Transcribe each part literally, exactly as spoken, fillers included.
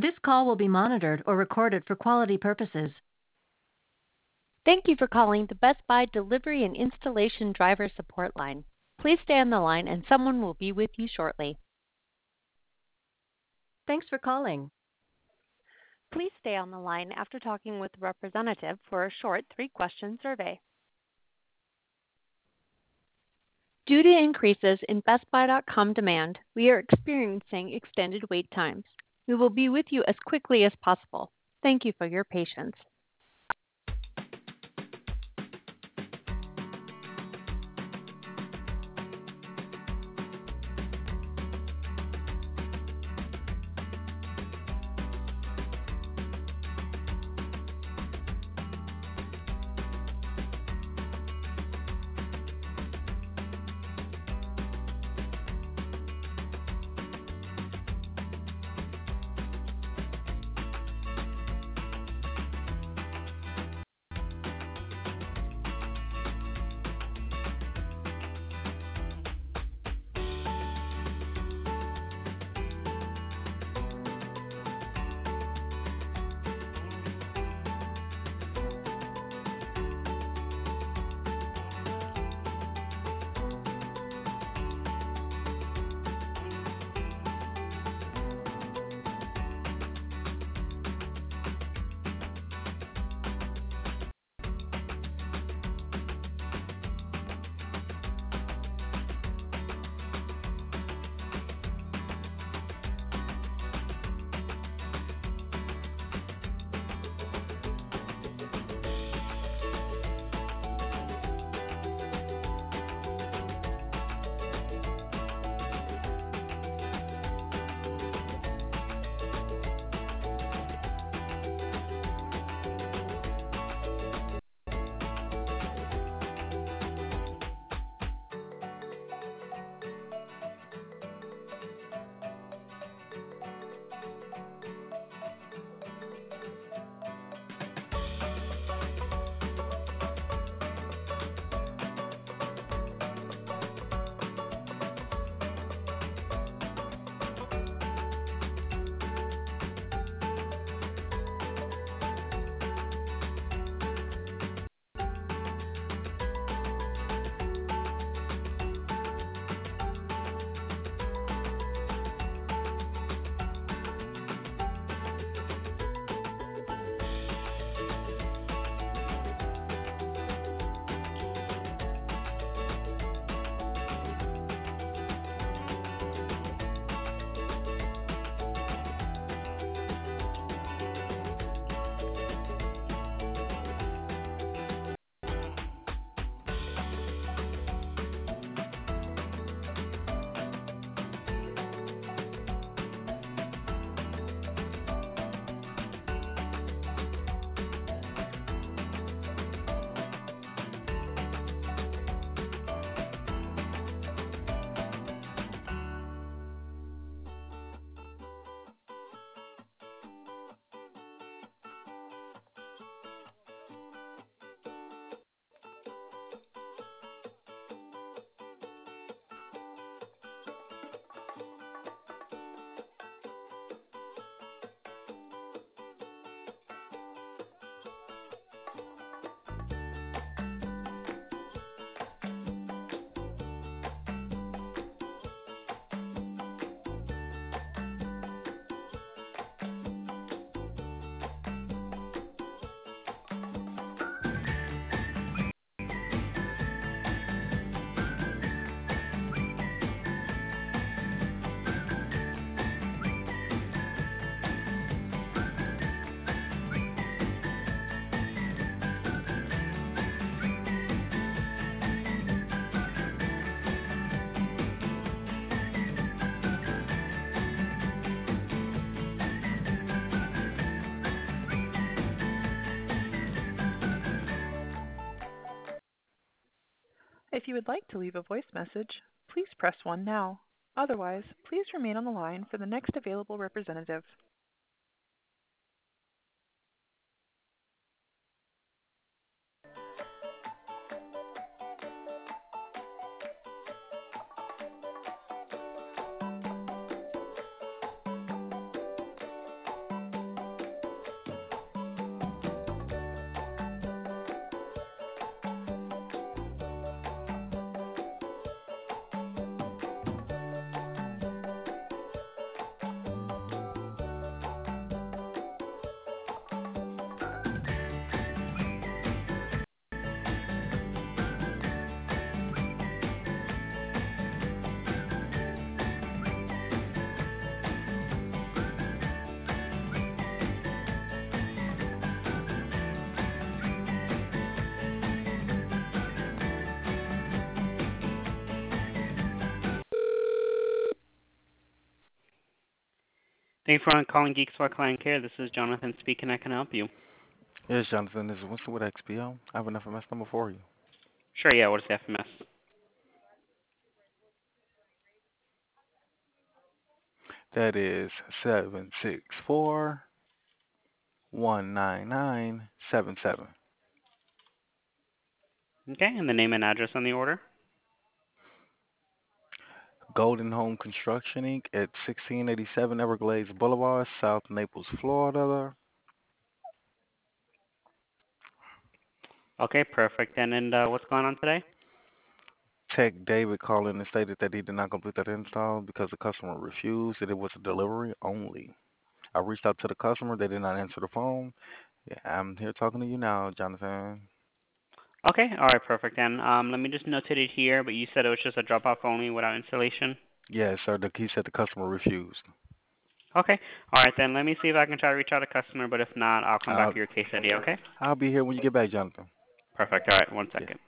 This call will be monitored or recorded for quality purposes. Thank you for calling the Best Buy Delivery and Installation Driver Support Line. Please stay on the line and someone will be with you shortly. Thanks for calling. Please stay on the line after talking with a representative for a short three-question survey. Due to increases in Best Buy dot com demand, we are experiencing extended wait times. We will be with you as quickly as possible. Thank you for your patience. If you would like to leave a voice message, please press one now. Otherwise, please remain on the line for the next available representative. Thanks for calling Geek Squad Client Care. This is Jonathan speaking. I can help you. Yes, Jonathan, this is Winston with X P O. I have an F M S number for you. Sure, yeah, what is the F M S? That is seven six four one nine nine seven seven. Okay, and the name and address on the order? Golden Home Construction Incorporated at sixteen eighty-seven Everglades Boulevard, South Naples, Florida. Okay, perfect. And, and uh, what's going on today? Tech David called in and stated that he did not complete that install because the customer refused, that it was a delivery only. I reached out to the customer. They did not answer the phone. Yeah, I'm here talking to you now, Jonathan. Okay, all right, perfect. And um, let me just notate it here, but you said it was just a drop-off only without installation? Yes, sir. The, he said the customer refused. Okay, all right, then let me see if I can try to reach out to customer, but if not, I'll come back I'll, to your case study, okay? I'll be here when you get back, Jonathan. Perfect, all right, one Yeah. second.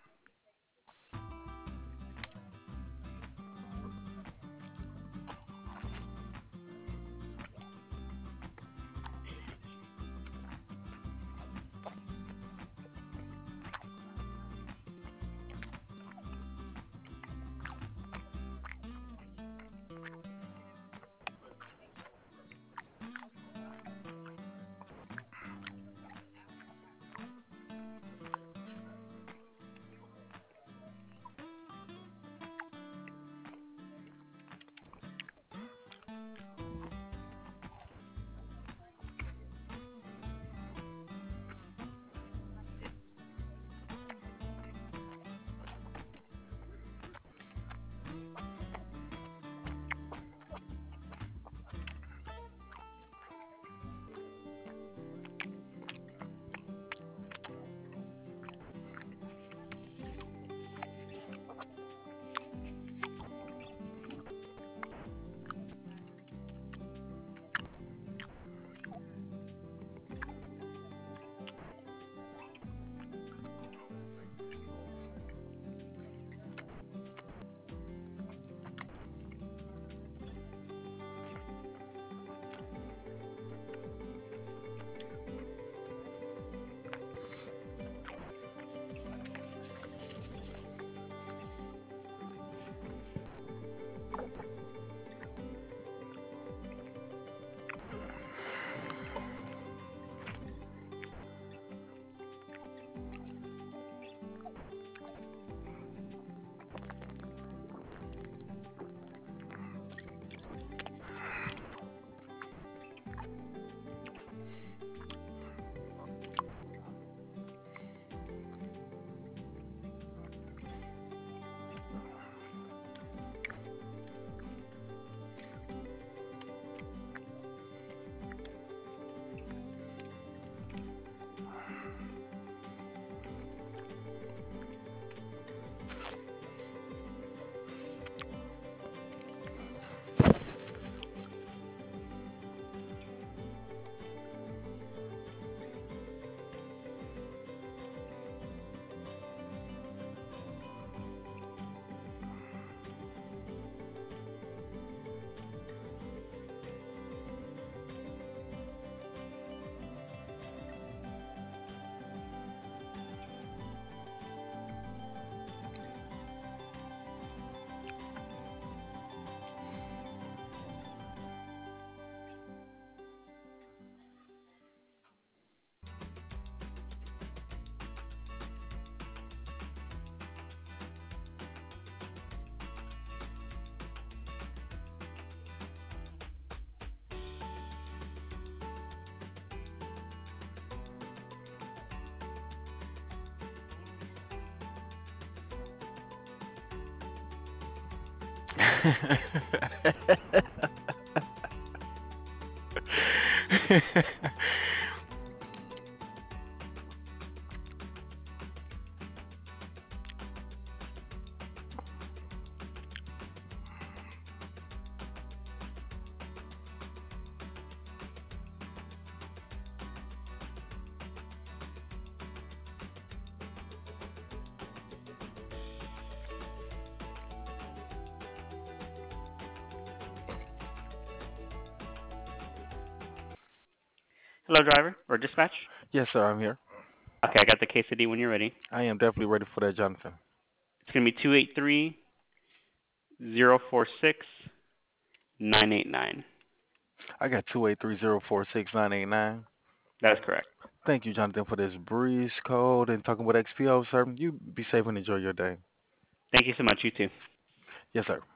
Hello, driver or dispatch. Yes, sir, I'm here. Okay, I got the case I D when you're ready. I am definitely ready for that, Jonathan. It's gonna be two eight three zero four six nine eight nine. I got two eight three zero four six nine eight nine. That is correct. Thank you, Jonathan, for this breeze code and talking with X P O, sir. You be safe and enjoy your day. Thank you so much. You too. Yes, sir.